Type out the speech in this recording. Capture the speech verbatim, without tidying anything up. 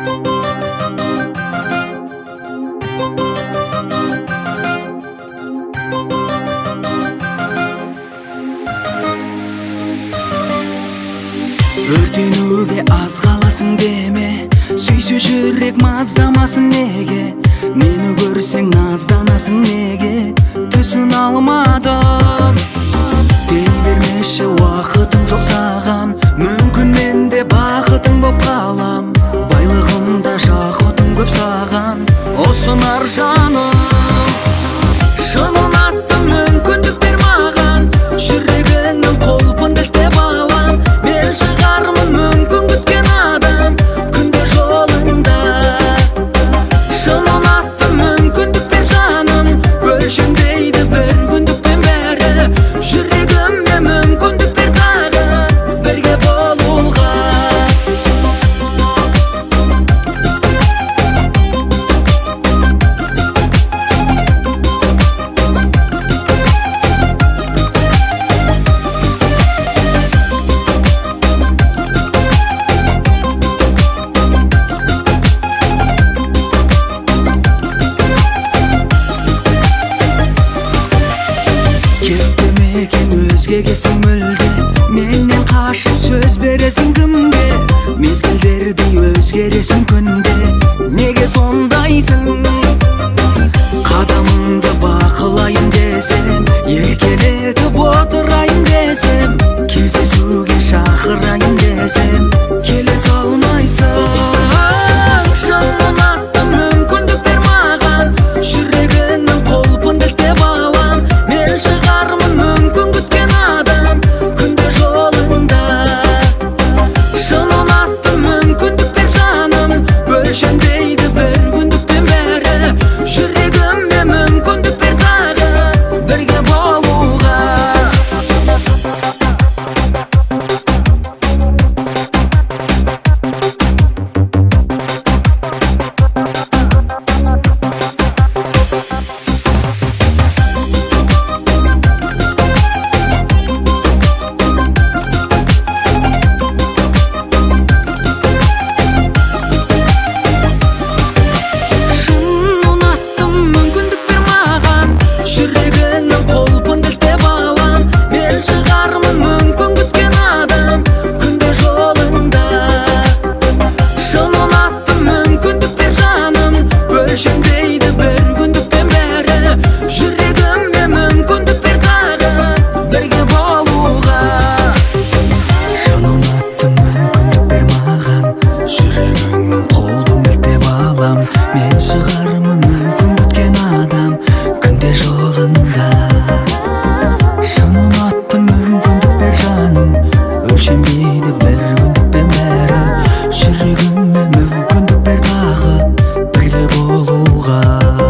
Өртенүүгө аз каласың деме, сүйсө жүрек маздамасың неге? Мени көрсең назданасың неге? Түсін алмадым. Дей бермеші уақытым жоқ саған, мүмкін менде бақытың боп қалам. Байлығымда жақұтым көп саған, осынар жаным. Шынын аттым, мүмкіндік бер маған, жүрегіңнің қолпын ділтеп алам. Мен шығармын мүмкін күткен адам, күнде жолыңда. Шынын аттым, мүмкіндік бер жаным, өлшенбейді бір күндікпен бәрі. Жүрегіме мүмкіндік бер тағы, бірге болуға. Өзгегесің мүлде, менен қашып сөз бересің кімге? Мезгілдерді өзгересің күнде, неге сондайсың? Қадамыңды бақылайын десем, еркелетіп отырайын десем, кездесуге шақырайын десем, келе салмайсың. Шынын аттым, мүмкіндік бер маған, жүрегіңнің қолпын ділтеп алам. Мен шығармын мүмкін күткен адам, күнде жолыңда. Шынын аттым, мүмкіндік бер жаным, өлшенбейді бір күндікпен бәрі. Жүрегіме мүмкіндік бер тағы, бірге болуға. Мен шығармын мүмкін күткен адам, күнде жолында. Шынын аттым, мүмкіндік бер жаным, өлшенбейді бір күндікпен бәрі. Жүрегіме мүмкіндік бер тағы, бірге болуға.